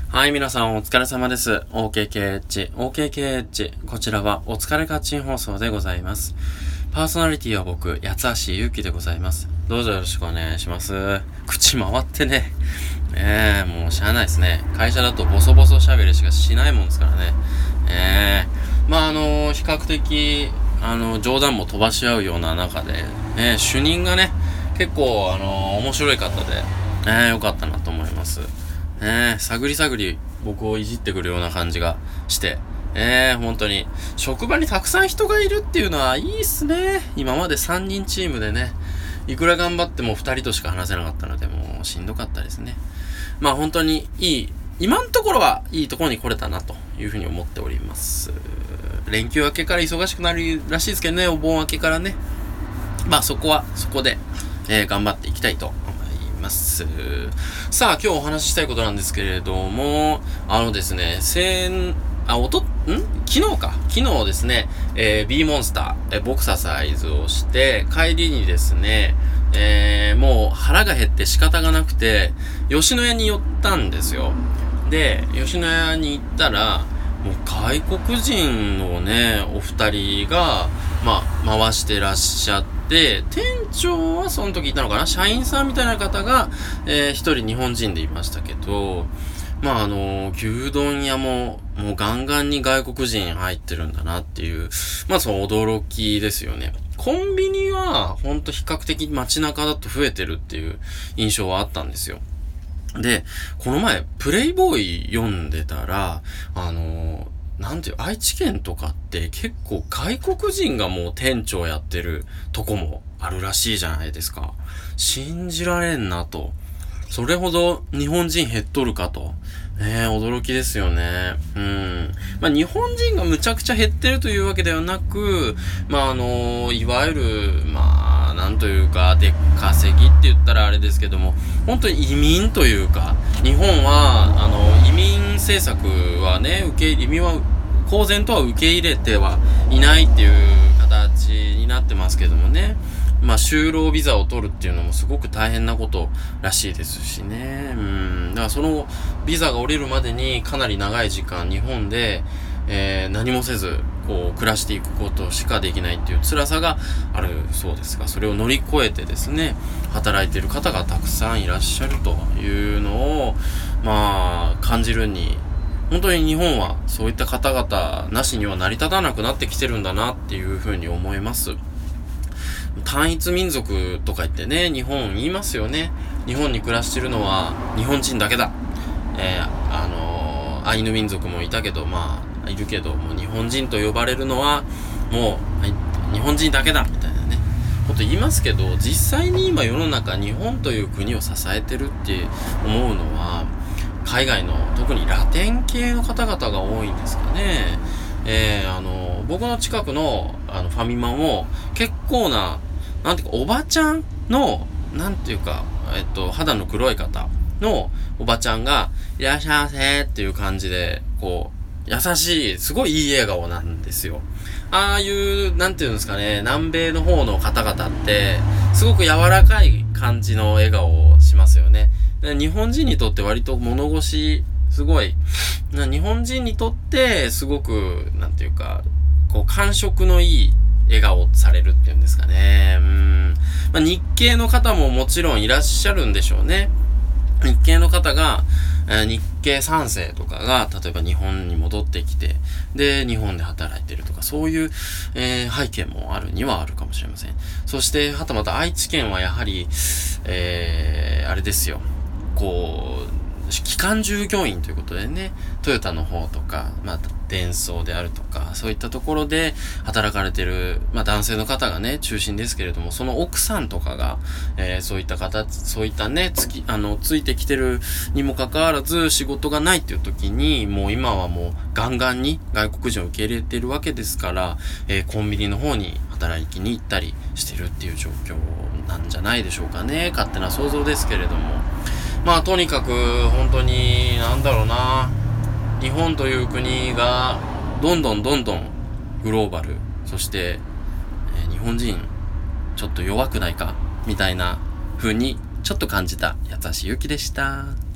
はい、皆さんお疲れ様です。OKKH。こちらはお疲れカッチン放送でございます。パーソナリティは僕、八橋ゆうきでございます。どうぞよろしくお願いします。口回ってね。もうしゃあないですね。会社だとボソボソ喋りしかしないもんですからね。比較的、冗談も飛ばし合うような中で、主任がね、結構、面白い方で、良かったなと思います。探り僕をいじってくるような感じがして、本当に、職場にたくさん人がいるっていうのはいいっすね。今まで3人チームでね、いくら頑張っても2人としか話せなかったので、もうしんどかったですね。まあ本当に今のところはいいところに来れたなというふうに思っております。連休明けから忙しくなるらしいですけどね、お盆明けからね。まあそこはそこで、頑張っていきたいと思います。さあ今日お話ししたいことなんですけれども、ですね、昨日ですね、B モンスター、ボクササイズをして、帰りにですね、もう腹が減って仕方がなくて、吉野家に寄ったんですよ。で、吉野家に行ったら、もう外国人のね、お二人が、回してらっしゃって、店長はその時いたのかな、社員さんみたいな方が、一人日本人でいましたけど、牛丼屋もうガンガンに外国人入ってるんだなっていう、その驚きですよね。コンビニは、ほんと比較的街中だと増えてるっていう印象はあったんですよ。で、この前、プレイボーイ読んでたら、愛知県とかって結構外国人がもう店長やってるとこもあるらしいじゃないですか。信じられんなと。それほど日本人減っとるかと。驚きですよね。日本人がむちゃくちゃ減ってるというわけではなく、いわゆる、なんというか、出稼ぎって言ったらあれですけども、本当に移民というか、日本は、移民政策はね、移民は公然とは受け入れてはいないっていう形になってますけどもね。就労ビザを取るっていうのもすごく大変なことらしいですしね。だからそのビザが降りるまでにかなり長い時間日本で、何もせず暮らしていくことしかできないっていう辛さがあるそうですが、それを乗り越えてですね、働いている方がたくさんいらっしゃるというのを感じるに、本当に日本はそういった方々なしには成り立たなくなってきてるんだなっていうふうに思います。単一民族とか言ってね、日本言いますよね。日本に暮らしてるのは日本人だけだ。アイヌ民族もいたけど、いるけど、もう日本人と呼ばれるのはもう日本人だけだみたいなねこと言いますけど、実際に今世の中日本という国を支えてるって思うのは海外の特にラテン系の方々が多いんですかね。僕の近くのファミマも結構なおばちゃんの肌の黒い方のおばちゃんがいらっしゃいませっていう感じで優しいすごいいい笑顔なんですよ。ああいう南米の方の方々ってすごく柔らかい感じの笑顔をしますよね。で日本人にとって割と物腰すごい日本人にとってすごく感触のいい笑顔されるっていうんですかね。日系の方ももちろんいらっしゃるんでしょうね。日系の方が、日系3世とかが例えば日本に戻ってきて、で日本で働いてるとか、そういう、背景もあるにはあるかもしれません。そしてはたまた愛知県はやはり、あれですよ、基幹従業員ということでね、トヨタの方とか、デンソーであるとか、そういったところで働かれてる、男性の方がね、中心ですけれども、その奥さんとかが、そういったね、ついてきてるにもかかわらず、仕事がないっていう時に、もう今はもうガンガンに外国人を受け入れてるわけですから、コンビニの方に働きに行ったりしてるっていう状況なんじゃないでしょうかね。勝手な想像ですけれども。とにかく本当に日本という国がどんどんグローバル、そして、日本人ちょっと弱くないかみたいな風にちょっと感じた八橋ゆきでした。